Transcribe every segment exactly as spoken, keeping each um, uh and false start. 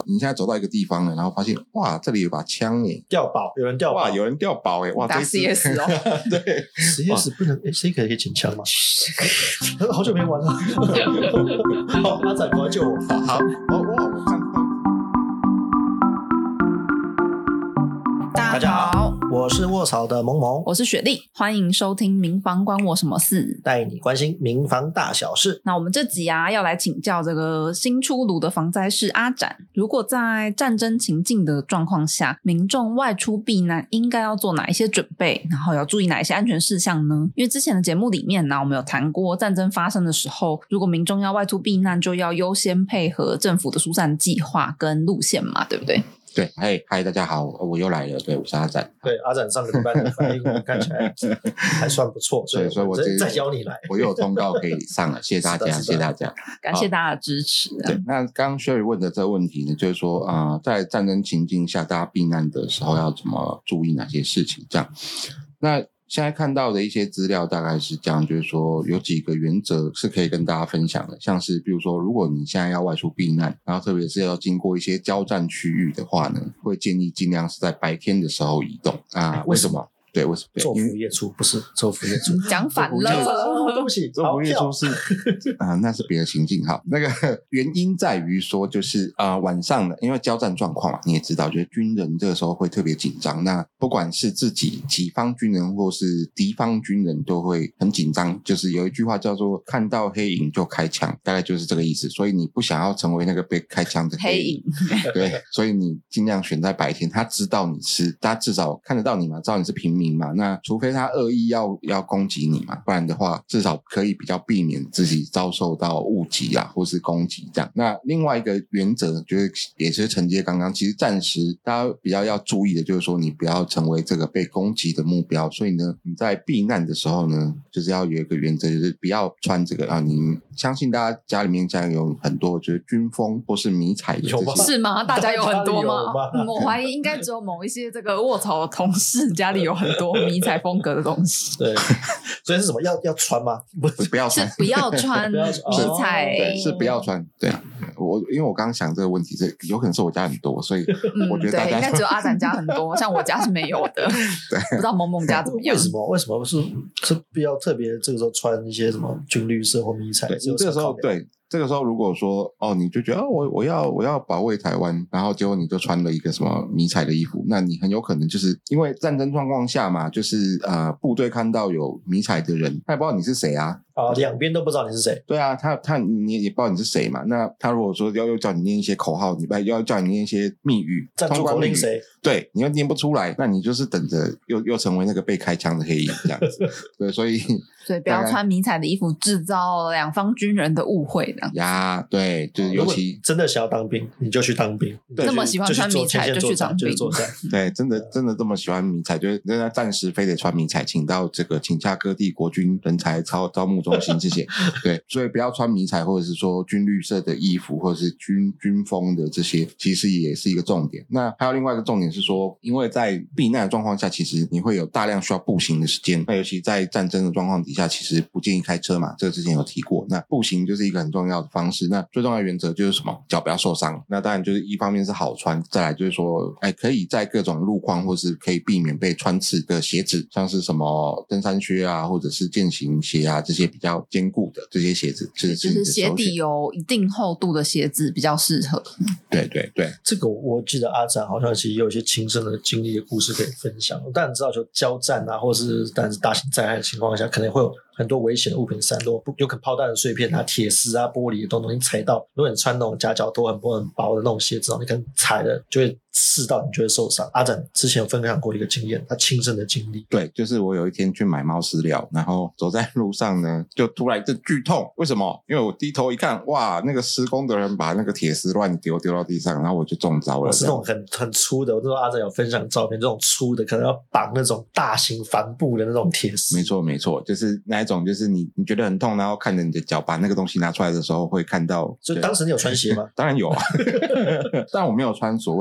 你现在走到一个地方了，然后发现哇，这里有把枪耶， 掉宝，有人掉宝， 哇，有人掉宝耶，哇， 打 C S 哦， 对 ，C S 不能，谁可以捡枪吗？好久没玩了，好，阿展过来救我， 好好，哦哇，我看到。 大家好， 我是卧槽的萌萌， 我是雪莉，欢迎收听民防关我什么事， 带你关心民防大小事。 那我们这集啊，要来请教这个新出炉的防灾士阿展，如果在战争情境的状况下，民众外出避难应该要做哪一些准备，然后要注意哪一些安全事项呢？因为之前的节目里面呢，我们有谈过战争发生的时候，如果民众要外出避难，就要优先配合政府的疏散计划跟路线嘛，对不对？ 对，嗨嗨，大家好，我又来了，对，我是阿展。 对，阿展上个礼拜的反应看起来还算不错，所以所以我再再邀你来， 我又有通告可以上了，谢谢大家，谢谢大家， 感谢大家的支持。 对，那刚刚 Sherry 问的这个问题呢，就是说啊、呃，在战争情境下，大家避难的时候要怎么注意哪些事情？这样，那现在看到的一些资料大概是这样，就是说有几个原则是可以跟大家分享的，像是比如说，如果你现在要外出避难，然后特别是要经过一些交战区域的话呢，会建议尽量是在白天的时候移动啊。为什么？对，为什么？ 昼伏夜出不是昼伏夜出， 讲反了， 对不起， 昼伏夜出是啊，那是别的情境。好，那个原因在于说，就是啊、呃、晚上的，因为交战状况嘛，你也知道，就是军人这个时候会特别紧张。那不管是自己己方军人或是敌方军人，都会很紧张。就是有一句话叫做“看到黑影就开枪”，大概就是这个意思。所以你不想要成为那个被开枪的黑影，对，所以你尽量选在白天，他知道你是，他至少看得到你嘛，知道你是平民嘛，那除非他恶意要要攻击你嘛，不然的话至少可以比较避免自己遭受到误击啊或是攻击这样。那另外一个原则就是也是承接刚刚，其实暂时大家比较要注意的就是说你不要成为这个被攻击的目标，所以呢你在避难的时候呢，就是要有一个原则，就是不要穿这个啊，你相信大家家里面家有很多就是军风或是迷彩的这些， 是吗？大家有很多吗？ 吗嗯、我怀疑应该只有某一些这个卧槽的同事家里有很多迷彩风格的东西。 对，所以是什么？要要穿吗？不是不要穿， 是不要穿迷彩， 对，是不要穿。对啊，我因为我刚刚想这个问题，是有可能是我家很多，所以我觉得大家、 嗯、对，应该只有阿展家很多，像我家是没有的。对，不知道萌萌家怎么样？ 为什么？为什么是是必要特别这个时候穿一些什么军绿色或迷彩？ 对，这个时候对。这个时候如果说哦你就觉得、哦、我我要我要保卫台湾，然后结果你就穿了一个什么迷彩的衣服，那你很有可能就是因为战争状况下嘛，就是呃部队看到有迷彩的人，他也不知道你是谁啊。 啊，两边都不知道你是谁。 对啊，他他你也不知道你是谁嘛。那他如果说要又叫你念一些口号，你不要叫你念一些密语， 战术口令谁？ 对，你又念不出来，那你就是等着又又成为那个被开枪的黑影这样子。对，所以所以不要穿迷彩的衣服，制造两方军人的误会这样呀。对，就是尤其真的想要当兵，你就去当兵。 那么喜欢穿迷彩就去当兵。 对，真的真的这么喜欢迷彩，就是人家暂时非得穿迷彩，请到这个请假各地国军人才招招募中心，谢谢。对，所以不要穿迷彩或者是说军绿色的衣服，或者是军军风的这些，其实也是一个重点。那还有另外一个重点是说，因为在避难的状况下，其实你会有大量需要步行的时间。那尤其在战争的状况底下，其实不建议开车嘛，这个之前有提过。那步行就是一个很重要的方式。那最重要的原则就是什么？脚不要受伤。那当然就是一方面是好穿，再来就是说，哎，可以在各种路况或是可以避免被穿刺的鞋子，像是什么登山靴啊，或者是健行鞋啊，这些比较坚固的这些鞋子，就是就是鞋底有一定厚度的鞋子比较适合。 对对对， 这个我记得阿展好像其实也有一些亲身的经历的故事可以分享。当然知道就交战啊，或者是当然是大型灾害的情况下，可能会有很多危险的物品散落，有可能炮弹的碎片啊、铁丝啊、玻璃的东西踩到。如果你穿那种夹脚拖很薄很薄的那种鞋子，你可能踩了就会刺到，你就会受伤。阿展之前有分享过一个经验，他亲身的经历。 对，就是我有一天去买猫饲料，然后走在路上呢，就突然一阵剧痛。为什么？因为我低头一看，哇，那个施工的人把那个铁丝乱丢丢到地上，然后我就中招了。 是那种很很粗的，我那时候阿展有分享照片，这种粗的可能要绑那种大型帆布的那种铁丝。 没错没错，就是那一种，就是你你觉得很痛，然后看着你的脚把那个东西拿出来的时候会看到。 所以当时你有穿鞋吗？ 当然有啊，但我没有穿所谓的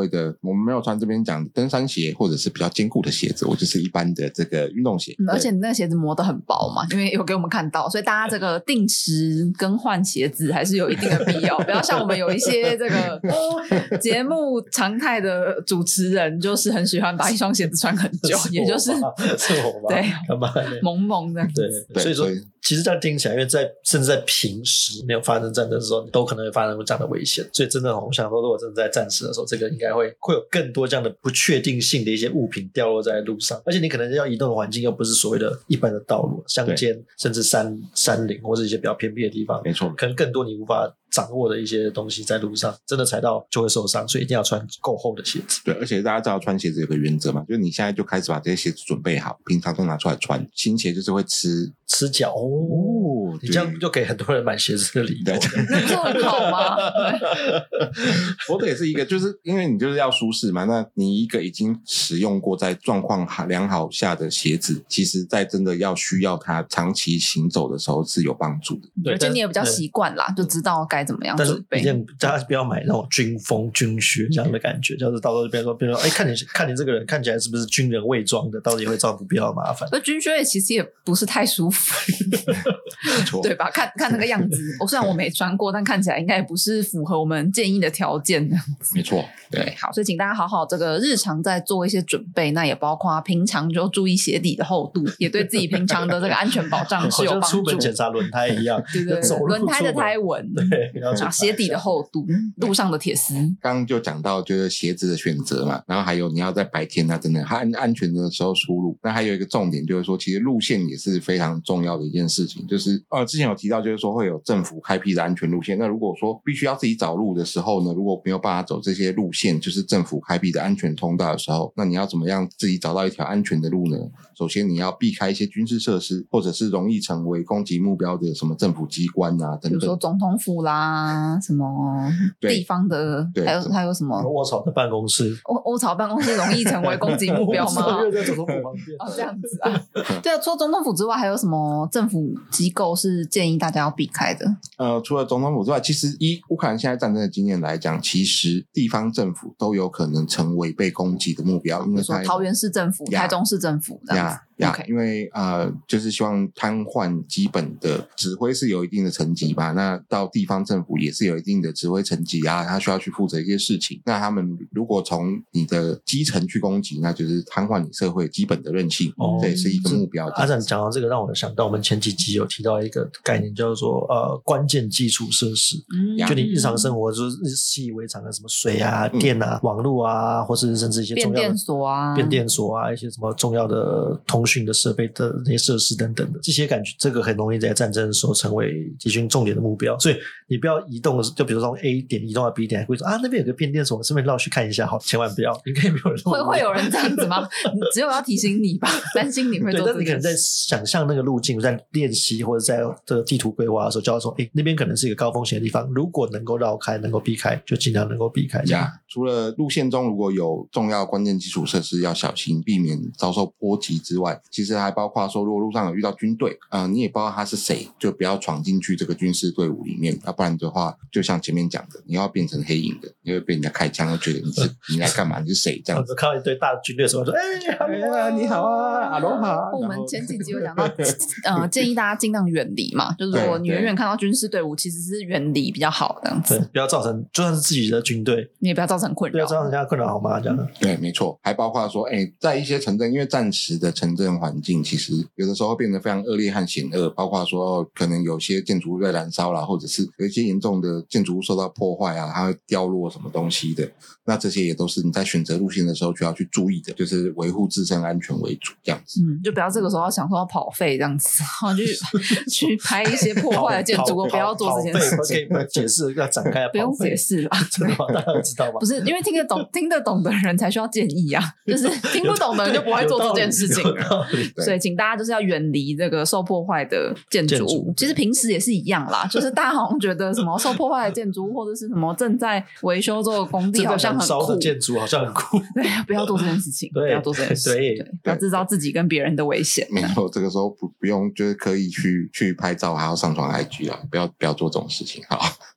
我们没有穿这边讲登山鞋或者是比较坚固的鞋子，我就是一般的这个运动鞋、 嗯、而且你那个鞋子磨得很薄嘛，因为有给我们看到，所以大家这个定时更换鞋子还是有一定的必要，不要像我们有一些这个节目常态的主持人就是很喜欢把一双鞋子穿很久，也就是是我吧对干嘛萌萌的， 对, 对， 所以说其实这样听起来，因为在甚至在平时没有发生战争的时候，都可能会发生这样的危险，所以真的我想说，如果真的在战时的时候，这个应该会会有更多这样的不确定性的一些物品掉落在路上，而且你可能要移动的环境又不是所谓的一般的道路，乡间甚至山山林或者一些比较偏僻的地方， 没错， 可能更多你无法掌握的一些东西在路上，真的踩到就会受伤，所以一定要穿够厚的鞋子。 对，而且大家知道穿鞋子有个原则嘛，就是你现在就开始把这些鞋子准备好，平常都拿出来穿，新鞋就是会吃吃脚哦，你这样就给很多人买鞋子的理由， 那不是很好吗？ 我的也是一个，就是因为你就是要舒适嘛，那你一个已经使用过在状况良好下的鞋子，其实在真的要需要它长期行走的时候是有帮助的。 对，而且你也比较习惯啦，就知道该怎么样准备。 但是大家不要买那种军风军靴这样的感觉，就是到时候别人说别人说，哎，看你看你这个人看起来是不是军人伪装的，到底会造成不必要的麻烦。 而军靴其实也不是太舒服，对吧？看看那个样子，我虽然我没穿过，但看起来应该也不是符合我们建议的条件的。 没错， 对，好，所以请大家好好这个日常在做一些准备，那也包括平常就注意鞋底的厚度，也对自己平常的这个安全保障是有帮助。 好像出门检查轮胎一样， 对对对，轮胎的胎纹， 对， 啊，鞋底的厚度，路上的铁丝。 刚刚就讲到就是鞋子的选择嘛，然后还有你要在白天那真的安安全的时候出入。那还有一个重点就是说，其实路线也是非常重要的一件事情，就是呃之前有提到就是说会有政府开辟的安全路线。那如果说必须要自己找路的时候呢，如果没有办法走这些路线，就是政府开辟的安全通道的时候，那你要怎么样自己找到一条安全的路呢？首先你要避开一些军事设施，或者是容易成为攻击目标的什么政府机关啊等等，比如说总统府啦，什么地方的，还有还有什么窝巢的办公室， 窝窝巢办公室容易成为攻击目标吗？ 因为在总统府旁边哦，这样子啊。对啊，除了总统府之外，还有什么政府机构是建议大家要避开的？ 呃，除了总统府之外，其实依乌克兰现在战争的经验来讲，其实地方政府都有可能成为被攻击的目标，因为说桃园市政府、台中市政府这样子。 呀呀， okay. 因为呃，就是希望瘫痪基本的指挥是有一定的层级吧。那到地方政府也是有一定的指挥层级啊，他需要去负责一些事情。那他们如果从你的基层去攻击，那就是瘫痪你社会基本的韧性，哦、这也是一个目标。 阿展讲到这个，让我想到我们前几集有提到一个概念，叫做呃关键基础设施。嗯，就你日常生活就是习以为常的什么水啊、嗯、电啊、网络啊，或是甚至一些重要的变电所啊、 变电所啊，一些什么重要的通讯的设备的那些设施等等的，这些感觉这个很容易在战争的时候成为敌军重点的目标，所以你不要移动，就比如说从 A 点移动到 B 点，还会说啊那边有个变电所，顺便绕去看一下，好，千万不要，应该没有人会会有人这样子吗？只有要提醒你吧，担心你会做这件事。对，但你可能在想象那个路径，在练习或者在这个地图规划的时候，就要说，哎，那边可能是一个高风险的地方，如果能够绕开，能够避开，就尽量能够避开。 呀，除了路线中如果有重要关键基础设施要小心，避免遭受波及之外，其实还包括说，如果路上有遇到军队，呃，你也不知道他是谁，就不要闯进去这个军事队伍里面，要不然的话，就像前面讲的，你要变成黑影的，你会被人家开枪，就觉得你是你来干嘛？你是谁？这样子。 我看到一堆大军队的时候，说：“哎， 哎你好啊，阿罗哈。” 我们前几集有讲到，呃，建议大家尽量远离嘛，就是如果你远远看到军事队伍，其实是远离比较好，这样子。 对，不要造成，就算是自己的军队， 你也不要造成困扰， 不要造成人家困扰，好吗？这样。 对，没错，还包括说，哎，在一些城镇，因为战时的城镇环境，其实有的时候会变得非常恶劣和险恶，包括说可能有些建筑物在燃烧啦，或者是有一些严重的建筑物受到破坏啊，它会掉落什么东西的，那这些也都是你在选择路线的时候就要去注意的，就是维护自身安全为主这样子。 嗯，就不要这个时候想说要跑废这样子，然后去去拍一些破坏的建筑物，不要做这件事情。 可以解释要展开， 不用解释啦， 真的吗？大家都知道吗？ 不是，因为听得懂听得懂的人才需要建议啊，就是听不懂的人就不会做这件事情了。所以请大家就是要远离这个受破坏的建筑物。其实平时也是一样啦，就是大家好像觉得什么受破坏的建筑物或者是什么正在维修这个工地好像很酷， 的建筑好像很酷。 对，不要做这件事情，不要做这件事， 对， 对，不要制造自己跟别人的危险。 没错，这个时候不不用就是刻意去去拍照还要上传 I G 啦，不要不要做这种事情。好，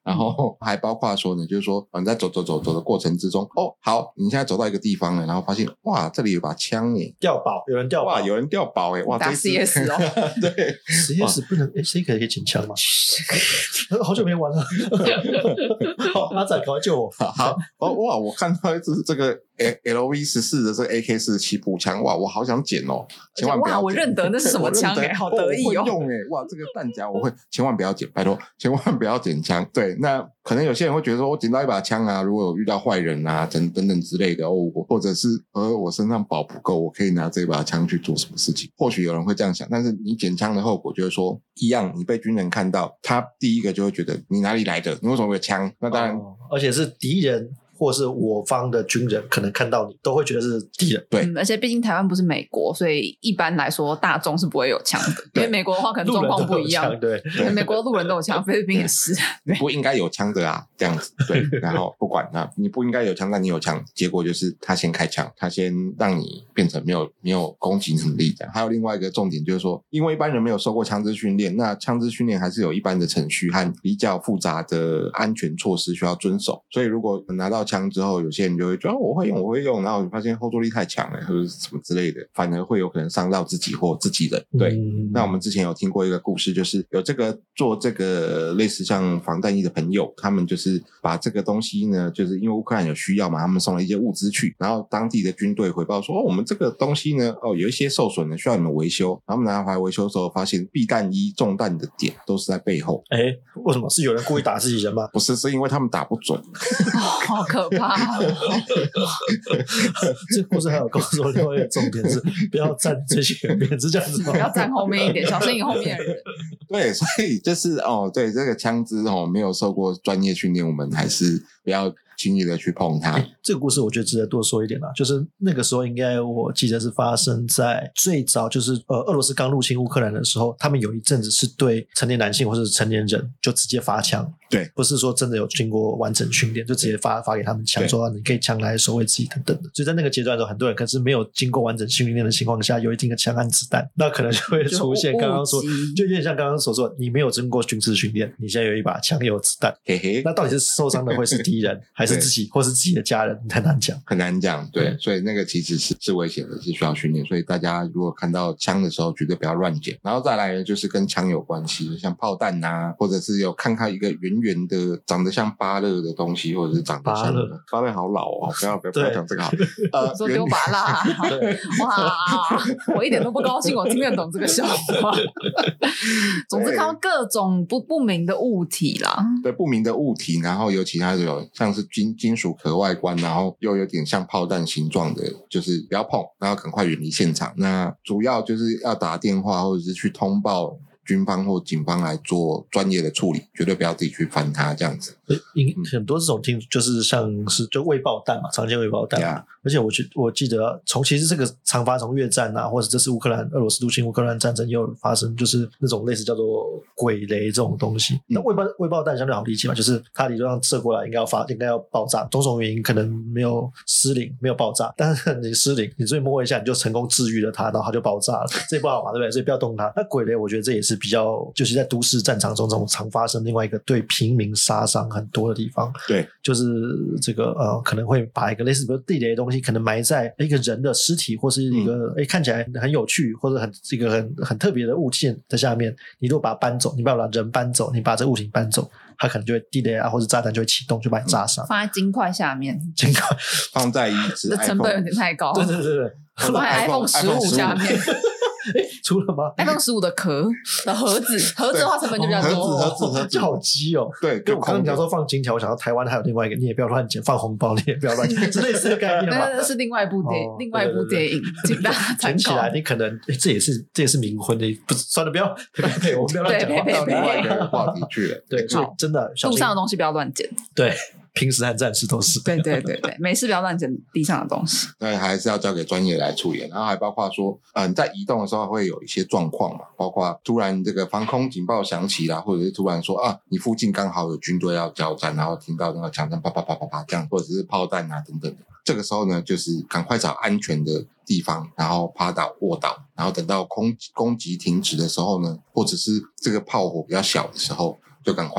然后还包括说呢，就是说你在走走走走的过程之中，哦，好，你现在走到一个地方了，然后发现哇，这里有把枪耶， 掉宝，有人掉宝， 哇，有人掉宝耶，哇， 打 C S 哦， 对 C S 不能，哎 ，C 可以捡枪吗？好久没玩了，好，阿仔，赶快救我！ 好，哦哇，我看到一支这个 L V 十四的这个 A K 四十七步枪，哇，我好想捡哦，千万不要捡！ 哇，我认得那是什么枪哎，好得意哦！ 我会用哎，哇，这个弹夹我会，千万不要捡，拜托，千万不要捡枪。对，那可能有些人会觉得说，我捡到一把枪啊，如果有遇到坏人啊，等等等之类的哦，或者是呃我身上宝不够，我可以拿这把枪去做什么事情？或许有人会这样想，但是你捡枪的后果就是说，一样，你被军人看到，他第一个就会觉得你哪里来的？你为什么有枪？那当然， 哦、而且是敌人。或是我方的军人可能看到你都会觉得是敌人， 对、 嗯，而且毕竟台湾不是美国，所以一般来说大众是不会有枪的，因为美国的话可能状况不一样， 对， 对，美国路人都有枪，菲律宾也是， 你不应该有枪的啊，这样子，对，然后不管那你不应该有枪，但你有枪，结果就是他先开枪，他先让你变成没有没有攻击能力这样。还有另外一个重点就是说，因为一般人没有受过枪支训练，那枪支训练还是有一般的程序和比较复杂的安全措施需要遵守，所以如果拿到枪之后，有些人就会觉得、哦、我会用我会用，然后发现后坐力太强了或者什么之类的，反而会有可能伤到自己或自己人。对、嗯、那我们之前有听过一个故事，就是有这个做这个类似像防弹衣的朋友，他们就是把这个东西呢，就是因为乌克兰有需要嘛，他们送了一些物资去，然后当地的军队回报说、哦、我们这个东西呢哦有一些受损了需要你们维修，然后他们拿回来维修的时候发现避弹衣中弹的点都是在背后。 诶为什么？是有人故意打自己人吗？ 不是，是因为他们打不准。 哦、好可怕、哦这故事还有告诉我另外一个重点是不要站最前面，是这样子吗？ 不要站后面一点，小心你后面的人。 对，所以就是哦，对这个枪支哦，没有受过专业训练，我们还是不要轻易的去碰它。 这个故事我觉得值得多说一点啦，就是那个时候应该我记得是发生在最早就是呃俄罗斯刚入侵乌克兰的时候，他们有一阵子是对成年男性或是成年人就直接发枪， 对， 不是说真的有经过完整训练就直接发发给他们枪，说你可以枪来守卫自己等等的。所以在那个阶段的时候，很多人可是没有经过完整训练的情况下，有一定的枪和子弹，那可能就会出现刚刚说，就有点像刚刚所说，你没有经过军事训练，你现在有一把枪有子弹， 嘿嘿， 那到底是受伤的会是敌人还是自己或是自己的家人，很难讲， 很难讲。对，所以那个其实是是危险的，是需要训练。所以大家如果看到枪的时候，绝对不要乱捡。然后再来就是跟枪有关系，像炮弹啊，或者是有看看一个圆圆的、长得像芭乐的东西，或者是长得像芭乐，芭乐好老哦，不要不要不要讲这个好。 呃，说丢芭乐，哇，我一点都不高兴，我听得懂这个笑话。总之看到各种不不明的物体啦， 对，不明的物体，然后尤其它有像是金金属壳外观，然后又有点像炮弹形状的，就是不要碰，然后赶快远离现场。那主要就是要打电话或者是去通报军方或警方来做专业的处理，绝对不要自己去翻它这样子。 很多这种听就是像是就未爆弹嘛，常见未爆弹、yeah. 而且我觉我记得从其实这个常发从越战啊，或者这次乌克兰俄罗斯入侵乌克兰战争也有发生，就是那种类似叫做鬼雷这种东西。那未爆未爆弹相对好理解嘛，就是它理论上射过来应该要发应该要爆炸，种种原因可能没有失灵没有爆炸，但是你失灵，你所以摸一下你就成功治愈了它，然后它就爆炸了，这不好嘛，对不对？所以不要动它。那鬼雷我觉得这也是比较就是在都市战场中这种常发生另外一个对平民杀伤很多的地方。 对， 就是这个呃，可能会把一个类似比如地雷的东西可能埋在一个人的尸体或是一个哎、嗯、看起来很有趣或者很这个很很特别的物件在下面，你如果把它搬走，你把人搬走，你把这物品搬走，它可能就会地雷啊或者炸弹就会启动，就把你炸伤、嗯、 放在金块下面， 金块放在一只这成本有点太高， 对对对对， 放在 iPhone 十五下面诶出了吗 iPhone 十五的壳的盒子，盒子的话成本就比较多， 盒子盒子盒子好鸡哦。 对， 跟我刚刚讲说放金条，我想到台湾还有另外一个，你也不要乱捡，放红包你也不要乱捡，之类似的概念嘛。 那是另外一部电影、哦、另外一部电影，请大家参考。 捡起来你可能、欸、这也是这也是冥婚的，不算了，不要呸呸呸，我们不要乱讲， 到另外一个话题去了。 对，所以真的路上的东西不要乱捡。 对。平时和战士都是， 对对对对，没事不要乱捡地上的东西， 对，还是要交给专业来处理。然后还包括说，嗯、呃，在移动的时候会有一些状况嘛，包括突然这个防空警报响起啦，或者是突然说啊，你附近刚好有军队要交战，然后听到那个枪声啪啪啪啪啪这样，或者是炮弹啊等等的。这个时候呢，就是赶快找安全的地方，然后趴倒卧倒，然后等到空攻击停止的时候呢，或者是这个炮火比较小的时候，就赶快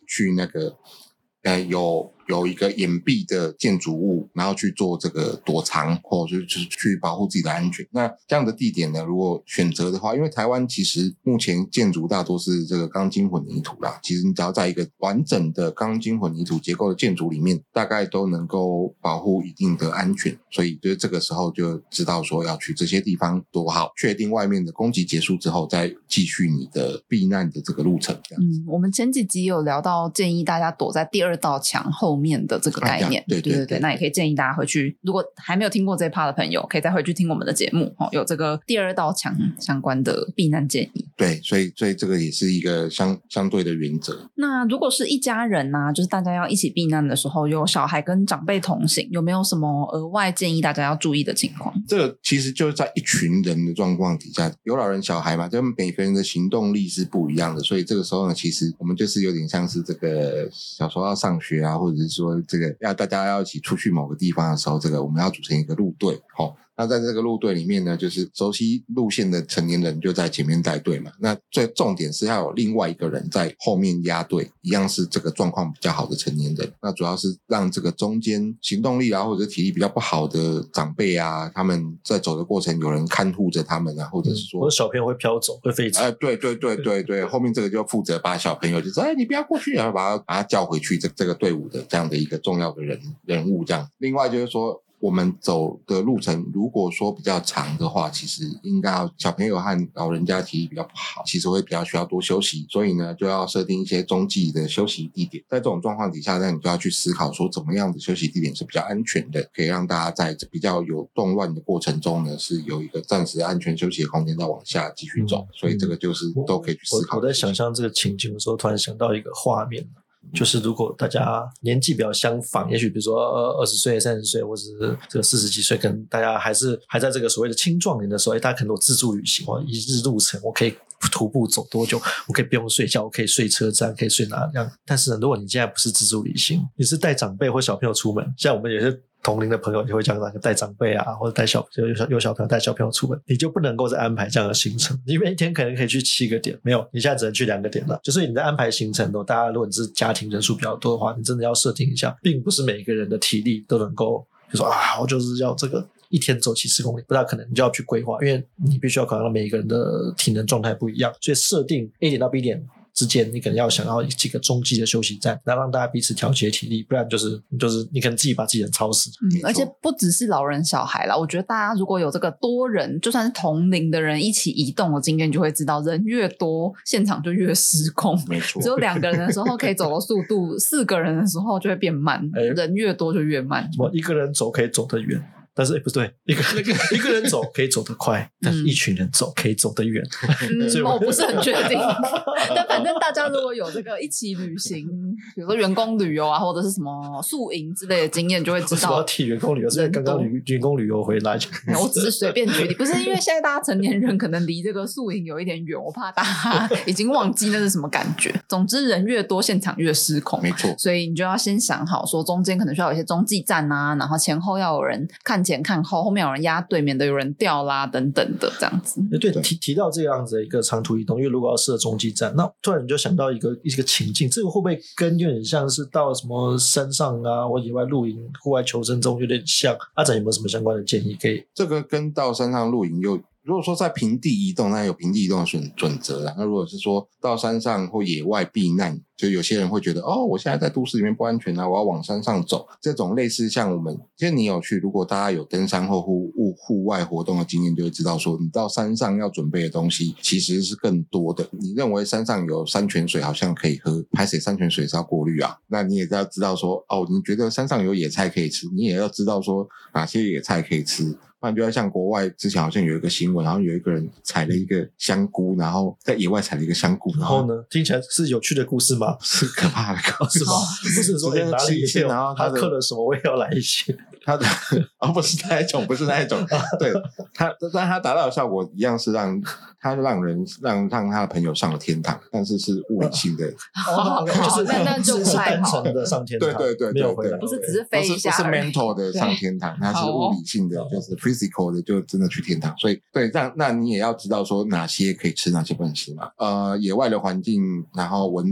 去那个呃有有一个掩蔽的建筑物，然后去做这个躲藏，或者就是去保护自己的安全。那这样的地点呢，如果选择的话，因为台湾其实目前建筑大多是这个钢筋混凝土啦，其实你只要在一个完整的钢筋混凝土结构的建筑里面，大概都能够保护一定的安全。所以就是这个时候就知道说要去这些地方躲好，确定外面的攻击结束之后，再继续你的避难的这个路程。这样子。 嗯，我们前几集有聊到建议大家躲在第二道墙后面的这个概念， 啊、对对对, 对对，那也可以建议大家回去，如果还没有听过这一 part 的朋友，可以再回去听我们的节目，哦、有这个第二道墙相关的避难建议。 对，所以所以这个也是一个相相对的原则。 那如果是一家人啊，就是大家要一起避难的时候，有小孩跟长辈同行，有没有什么额外建议大家要注意的情况？ 这个其实就是在一群人的状况底下，有老人小孩嘛，就每个人的行动力是不一样的，所以这个时候呢，其实我们就是有点像是这个小时候要上学啊，或者是说这个要大家要一起出去某个地方的时候，这个我们要组成一个路队，齁。那在这个路队里面呢，就是熟悉路线的成年人就在前面带队嘛。那最重点是要有另外一个人在后面压队，一样是这个状况比较好的成年人。那主要是让这个中间行动力啊，或者体力比较不好的长辈啊，他们在走的过程有人看护着他们啊，或者是说， 嗯、或者小朋友会飘走，会飞走。 哎，对对对对对，后面这个就负责把小朋友就说，哎，你不要过去，然后把他把他叫回去这这个队伍的这样的一个重要的人人物这样。另外就是说，我们走的路程如果说比较长的话，其实应该要小朋友和老人家体力比较不好，其实会比较需要多休息，所以呢就要设定一些中继的休息地点。在这种状况底下，那你就要去思考说怎么样的休息地点是比较安全的，可以让大家在比较有动乱的过程中呢是有一个暂时安全休息的空间再往下继续走、嗯、所以这个就是都可以去思考。 我, 我在想象这个情境的时候，突然想到一个画面，就是如果大家年纪比较相仿，也许比如说二十岁、三十岁，或者是这个四十几岁，可能大家还是还在这个所谓的青壮年的时候，大家可能有自助旅行，一日路程我可以徒步走多久，我可以不用睡觉，我可以睡车站，可以睡哪样。但是呢，如果你现在不是自助旅行，你是带长辈或小朋友出门，像我们也是同龄的朋友也会讲那个带长辈啊，或者带小有小有小朋友带小朋友出门，你就不能够再安排这样的行程。你每一天可能可以去七个点，没有，你现在只能去两个点了。就是你在安排行程的，大家如果你是家庭人数比较多的话，你真的要设定一下，并不是每一个人的体力都能够，就说啊，我就是要这个一天走七十公里，不大可能，你就要去规划，因为你必须要考量到每一个人的体能状态不一样，所以设定 A 点到 B 点之间，你可能要想要几个中继的休息站，然后让大家彼此调节体力，不然就是就是你可能自己把自己人操死。 嗯，而且不只是老人小孩啦，我觉得大家如果有这个多人，就算是同龄的人一起移动的经验，就会知道人越多，现场就越失控。 没错， 只有两个人的时候可以走的速度，四个人的时候就会变慢，欸、人越多就越慢。 我一个人走可以走得远。但是、欸、不对，一个那个一个人走可以走得快，但是一群人走可以走得远。 嗯，所以我不是很确定。但反正大家如果有这个一起旅行，比如说员工旅游啊，或者是什么宿营之类的经验，就会知道。为什么要提员工旅游？是因为刚刚旅员工旅游回来。 我只是随便举例，不是因为现在大家成年人可能离这个宿营有一点远，我怕大家已经忘记那是什么感觉。总之，人越多，现场越失控。 没错， 所以你就要先想好，说中间可能需要有一些中继站啊，然后前后要有人看前看后，后面有人压队，免得有人掉啦等等的这样子。 对，提提到这样子的一个长途移动，因为如果要设中继站，那突然你就想到一个一个情境，这个会不会跟有点像是到什么山上啊或野外露营、户外求生中有点像？阿展有没有什么相关的建议可以？ 这个跟到山上露营又。如果说在平地移动，那有平地移动的准准则啦。那如果是说到山上或野外避难，就有些人会觉得，哦，我现在在都市里面不安全啊，我要往山上走。这种类似像我们，其实你有去，如果大家有登山或户户户外活动的经验，就会知道说，你到山上要准备的东西其实是更多的。你认为山上有山泉水好像可以喝，拍谁山泉水是要过滤啊？那你也要知道说，哦，你觉得山上有野菜可以吃，你也要知道说哪些野菜可以吃。不然就要像国外之前好像有一个新闻，然后有一个人采了一个香菇，然后在野外采了一个香菇， 然后呢，听起来是有趣的故事吗？ 是可怕的故事吗？ 不是说哪里也有， 然后他刻了什么我也要来一些。 他的哦不是那一种，不是那一种，对他，但他达到的效果一样是让他让人让让他的朋友上了天堂，但是是物理性的， 哦、就是那那就不太好， 单纯的上天堂， 对对对对， 没有回来， 不是只是飞一下， 不是不是 mental 的上天堂，它是物理性的，就是 physical 的，就真的去天堂。所以对，那那你也要知道说哪些可以吃，哪些不能吃嘛。呃，野外的环境，然后蚊虫如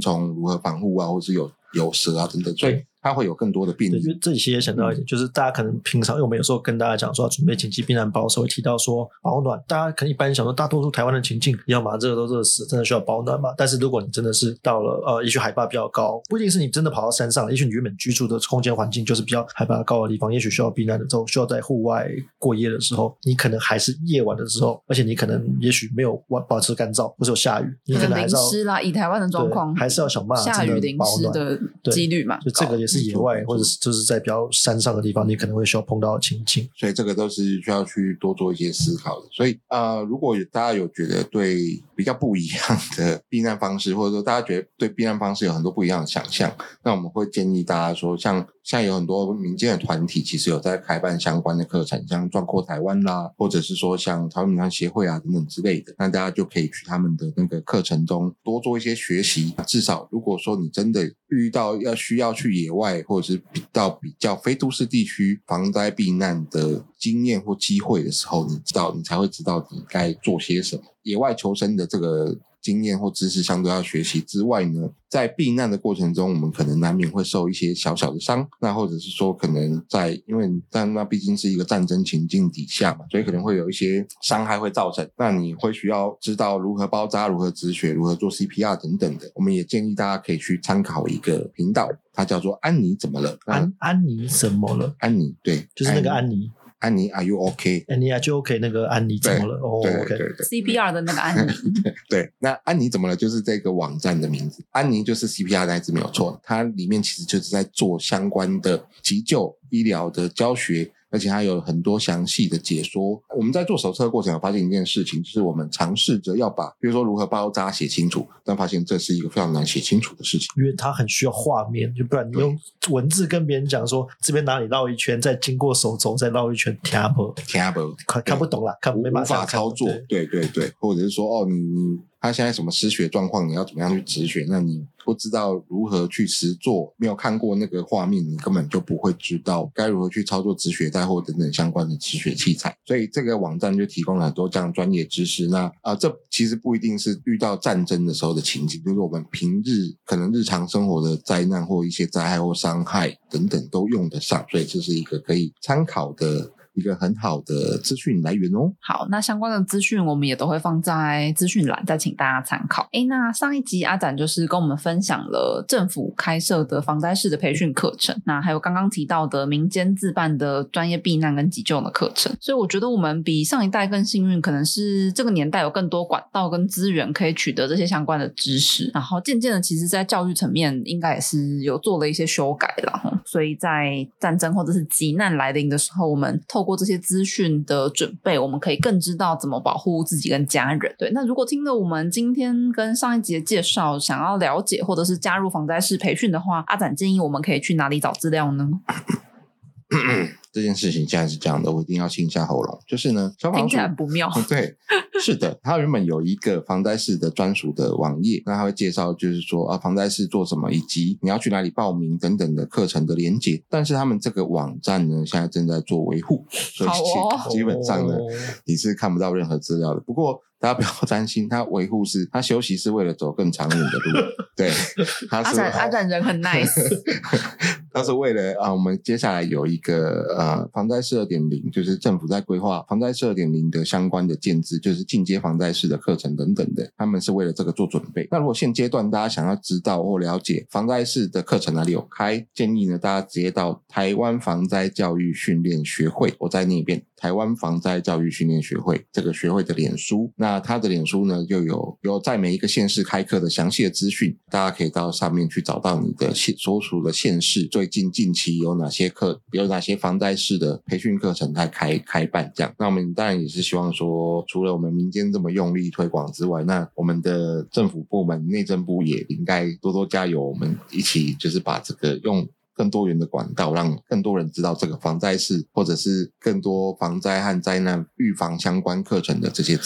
何防护啊，或是有有蛇啊等等，所以它会有更多的便利。 对，就这里也想到一点、嗯，就是大家可能平常，因为我们有时候跟大家讲说要准备紧急避难包的时候，会提到说保暖。大家可能一般想说，大多数台湾的情境，要嘛热都热死，真的需要保暖嘛？但是如果你真的是到了呃，也许海拔比较高，不一定是你真的跑到山上，也许你原本居住的空间环境就是比较海拔高的地方，也许需要避难的时候，需要在户外过夜的时候，你可能还是夜晚的时候，而且你可能也许没有保持干燥，或者有下雨，你可能还是要淋湿啦。以台湾的状况， 还是要想办法下雨淋湿的几率嘛， 就这个也是野外或者是就是在比较山上的地方，你可能会需要碰到的情境， 所以这个都是需要去多做一些思考的。所以呃，如果大家有觉得对比较不一样的避难方式，或者说大家觉得对避难方式有很多不一样的想象，那我们会建议大家说，像现在有很多民间的团体其实有在开办相关的课程，像壮阔台湾啦，或者是说像台湾民团协会啊等等之类的，那大家就可以去他们的那个课程中多做一些学习。至少如果说你真的遇到要需要去野外或者是到比较非都市地区防灾避难的经验或机会的时候，你知道你才会知道你该做些什么。野外求生的这个经验或知识相对要学习之外呢，在避难的过程中，我们可能难免会受一些小小的伤，那或者是说可能在因为但那毕竟是一个战争情境底下嘛，所以可能会有一些伤害会造成，那你会需要知道如何包扎、如何止血、如何做 C P R 等等的。我们也建议大家可以去参考一个频道，它叫做安妮怎么了。 安安妮怎么了？ 安妮，对， 就是那个安妮。 安妮 ，Are you OK？ 安妮 ，Are you OK？ 那个安妮怎么了？哦， 对 OK， 对对对 C P R 的那个安妮。 对，那安妮怎么了？就是这个网站的名字。安妮就是 C P R 那一字没有错，它里面其实就是在做相关的急救医疗的教学。而且它有很多详细的解说。我们在做手册的过程有发现一件事情，就是我们尝试着要把比如说如何包扎写清楚，但发现这是一个非常难写清楚的事情， 因为它很需要画面，就不然你用文字跟别人讲说这边哪里绕一圈，再经过手肘再绕一圈，听不听不看看不懂啦，看没办法无法操作。对对对，或者是说哦，你你他现在什么失血状况，你要怎么样去止血，那你不知道如何去实做，没有看过那个画面，你根本就不会知道该如何去操作止血带或等等相关的止血器材。所以这个网站就提供了很多这样专业知识。那啊、呃，这其实不一定是遇到战争的时候的情景，就是我们平日可能日常生活的灾难或一些灾害或伤害等等都用得上，所以这是一个可以参考的一个很好的资讯来源哦。 好，那相关的资讯我们也都会放在资讯栏，再请大家参考。诶，那上一集阿展就是跟我们分享了政府开设的防灾士的培训课程，那还有刚刚提到的民间自办的专业避难跟急救的课程。所以我觉得我们比上一代更幸运，可能是这个年代有更多管道跟资源可以取得这些相关的知识，然后渐渐的其实在教育层面应该也是有做了一些修改啦。所以在战争或者是急难来临的时候，我们透过这些资讯的准备，我们可以更知道怎么保护自己跟家人。对，那如果听了我们今天跟上一集的介绍，想要了解或者是加入防灾士培训的话，阿展建议我们可以去哪里找资料呢？ 这件事情现在是这样的，我一定要清一下喉咙。就是呢，消防署听起来不妙。 对，是的，它原本有一个防灾士的专属的网页，那它会介绍就是说啊，防灾士做什么，以及你要去哪里报名等等的课程的连结。但是他们这个网站呢，现在正在做维护，所以哦基本上呢，你是看不到任何资料的。不过大家不要担心，他维护是他休息是为了走更长远的路。对，他是阿展阿展人很 nice， 他是为了啊，我们接下来有一个呃防灾士 二点零， 就是政府在规划防灾士 二点零 的相关的建制，就是进阶防灾士的课程等等的，他们是为了这个做准备。那如果现阶段大家想要知道或了解防灾士的课程哪里有开，建议呢大家直接到台湾防灾教育训练学会，我再念一遍，台湾防灾教育训练学会这个学会的脸书，那它的脸书呢就有有在每一个县市开课的详细的资讯，大家可以到上面去找到你的所属的县市最近近期有哪些课，有哪些防灾士的培训课程在开开办这样。那我们当然也是希望说，除了我们民间这么用力推广之外，那我们的政府部门内政部也应该多多加油，我们一起就是把这个用更多元的管道，让更多人知道这个防灾士，或者是更多防灾和灾难预防相关课程的这些资讯。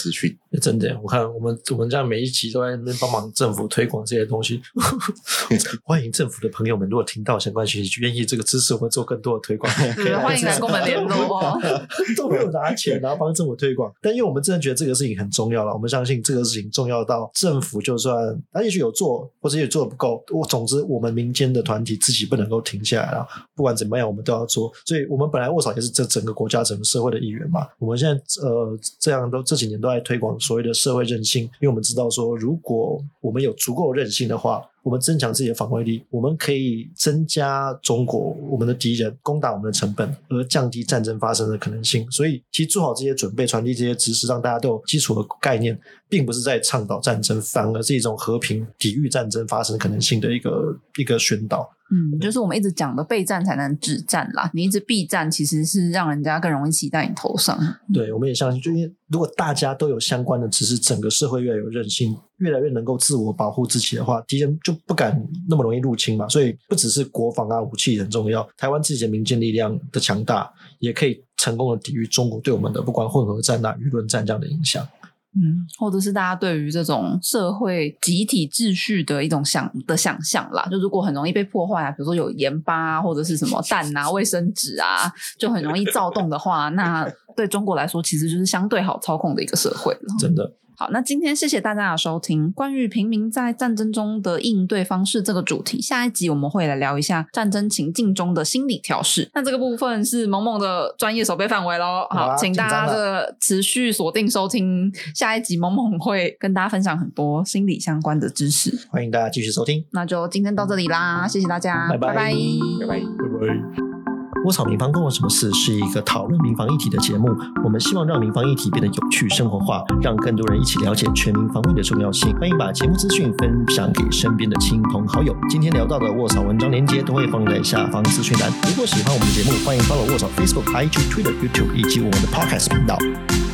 真的，我看我们我们这样每一集都在那边帮忙政府推广这些东西，欢迎政府的朋友们，如果听到相关讯息，愿意这个支持我们做更多的推广， 对，欢迎来跟我们联络哦。 都没有拿钱，然后帮政府推广，但因为我们真的觉得这个事情很重要了，我们相信这个事情重要到政府就算他也许有做，或者也做得不够，我总之我们民间的团体自己不能够停下来了，不管怎么样我们都要做。所以我们本来沃嫂也是这整个国家整个社会的一员嘛，我们现在呃这样都这几年都在推广所谓的社会韧性，因为我们知道说如果我们有足够韧性的话，我们增强自己的防卫力，我们可以增加中国我们的敌人攻打我们的成本，而降低战争发生的可能性。所以其实做好这些准备，传递这些知识，让大家都有基础的概念，并不是在倡导战争，反而是一种和平抵御战争发生可能性的一个一个宣导。 嗯，就是我们一直讲的备战才能止战啦，你一直避战其实是让人家更容易骑在你头上。 对，我们也相信，就因为如果大家都有相关的知识，整个社会越来越有韧性，越来越能够自我保护自己的话，敌人就不敢那么容易入侵嘛。所以不只是国防啊武器很重要，台湾自己的民间力量的强大也可以成功的抵御中国对我们的不管混合战啊舆论战这样的影响。 嗯，或者是大家对于这种社会集体秩序的一种想的想象啦，就如果很容易被破坏啊，比如说有盐巴啊，或者是什么蛋啊、卫生纸啊，就很容易躁动的话，那对中国来说其实就是相对好操控的一个社会了。 真的。 好，那今天谢谢大家的收听，关于平民在战争中的应对方式这个主题，下一集我们会来聊一下战争情境中的心理调试。那这个部分是萌萌的专业守备范围咯。好， 啊、 请大家的持续锁定收听，下一集萌萌会跟大家分享很多心理相关的知识， 欢迎大家继续收听。 那就今天到这里啦，谢谢大家， 拜拜拜拜拜拜拜拜。 窝草民防跟我什么事是一个讨论民防议题的节目，我们希望让民防议题变得有趣生活化，让更多人一起了解全民防卫的重要性。欢迎把节目资讯分享给身边的亲朋好友。今天聊到的窝草文章连结都会放在下方资讯栏。如果喜欢我们的节目，欢迎 follow 窝草 Facebook、I G、Twitter、YouTube 以及我们的 Podcast 频道。